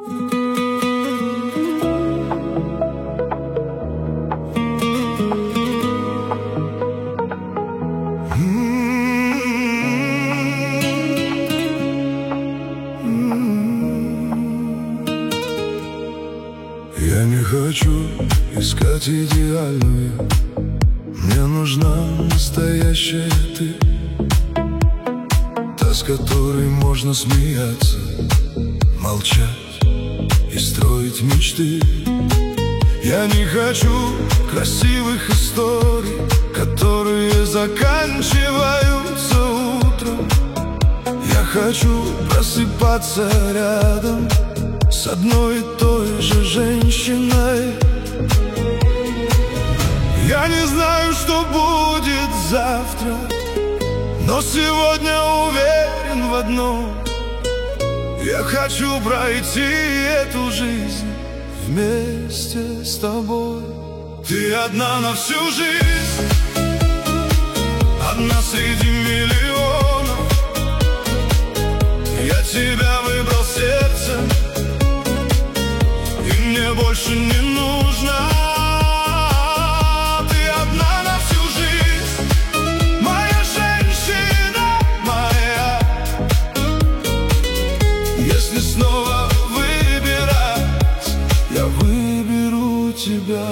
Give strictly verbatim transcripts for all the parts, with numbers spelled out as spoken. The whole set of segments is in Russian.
Я не хочу искать идеальную, мне нужна настоящая ты, та, с которой можно смеяться, молчать и строить мечты. Я не хочу красивых историй, которые заканчиваются утром. Я хочу просыпаться рядом с одной и той же женщиной. Я не знаю, что будет завтра, но сегодня уверен в одном: я хочу пройти эту жизнь вместе с тобой. Ты одна на всю жизнь, одна среди миллионов. Я тебя выбрал сердцем, и мне больше не нужно. Ты одна на всю жизнь, моя женщина, моя. Если снова выбирать, я выберу тебя.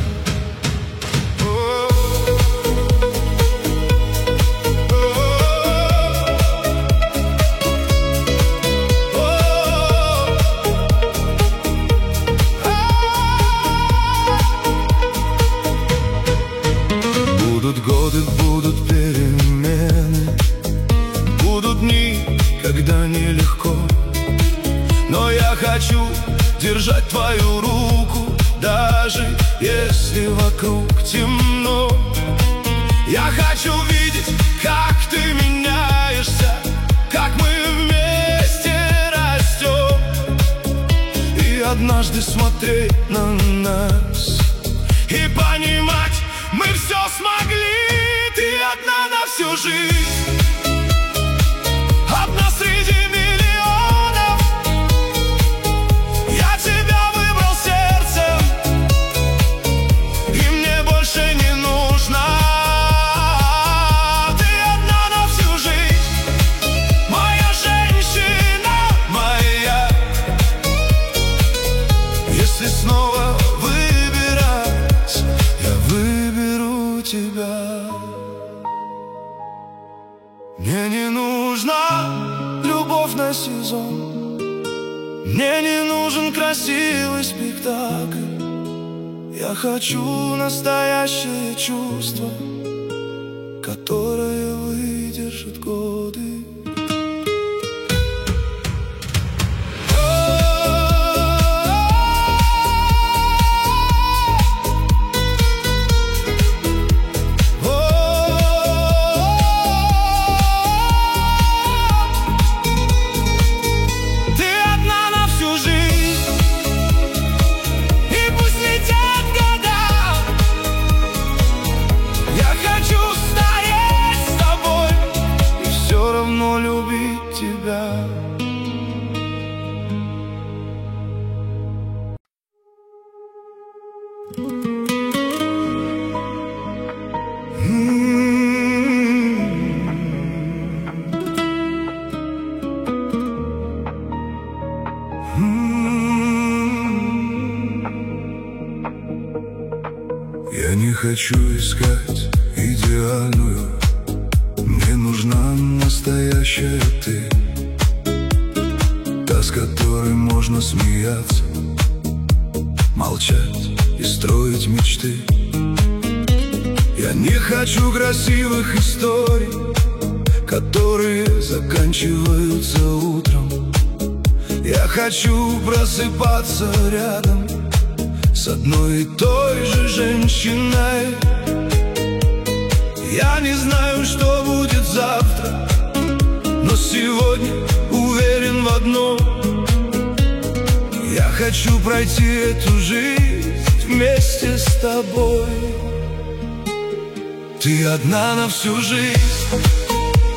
Будут годы, будут перемены, будут дни, когда нелегко, но я хочу держать твою руку, даже если вокруг темно. Я хочу видеть, как ты меняешься, как мы вместе растем, и однажды смотреть на нас и понимать: мы все смогли. Ты одна на всю жизнь, одна среди миллионов. Я тебя выбрал сердцем, и мне больше не нужно. Ты одна на всю жизнь, моя женщина, моя. Если снова выбирать, я выберу тебя. Мне не нужна любовь на сезон, мне не нужен красивый спектакль. Я хочу настоящее чувство, которое выдержит годы. Любить тебя. Я не хочу искать идеальную, мне нужна настоящая ты, та, с которой можно смеяться, молчать и строить мечты. Я не хочу красивых историй, которые заканчиваются утром. Я хочу просыпаться рядом с одной и той же женщиной. Я не знаю, что будет завтра, но сегодня уверен в одном: я хочу пройти эту жизнь вместе с тобой. Ты одна на всю жизнь,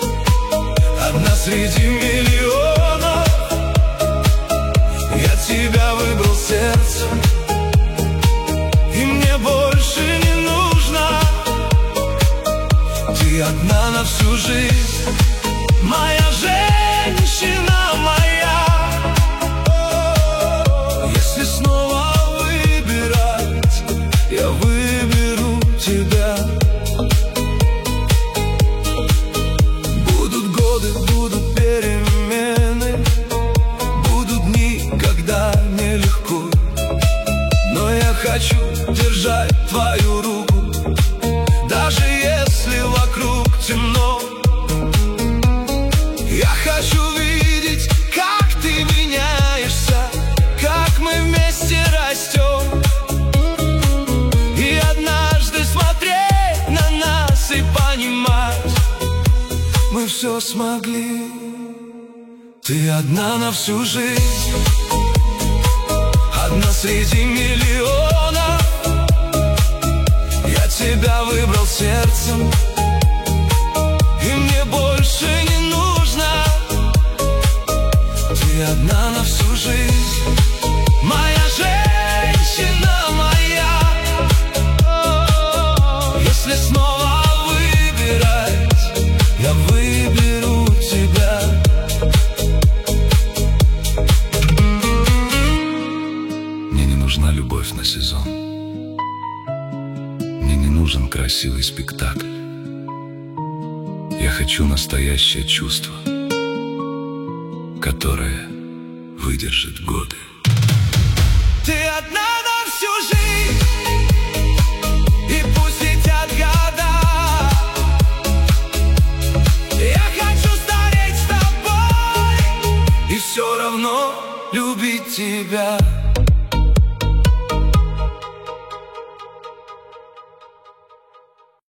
одна среди миллионов. Я тебя на всю жизнь, моя женщина моя. Если снова выбирать, я выберу тебя. Будут годы, будут перемены, будут дни, когда нелегко, но я хочу держать твою руку, даже если вокруг темно. Я хочу видеть, как ты меняешься, как мы вместе растем, и однажды смотреть на нас и понимать, мы все смогли. Ты одна на всю жизнь, одна среди миллионов. Я тебя выбрал сердцем, и мне больше не нужно. Ты одна на всю жизнь, моя женщина моя. Если снова выбирать, я выберу тебя. Мне не нужна любовь на сезон, мне не нужен красивый спектакль. Я хочу настоящее чувство, которое выдержит годы. Ты одна на всю жизнь, и пусть летят года. Я хочу стареть с тобой и все равно любить тебя.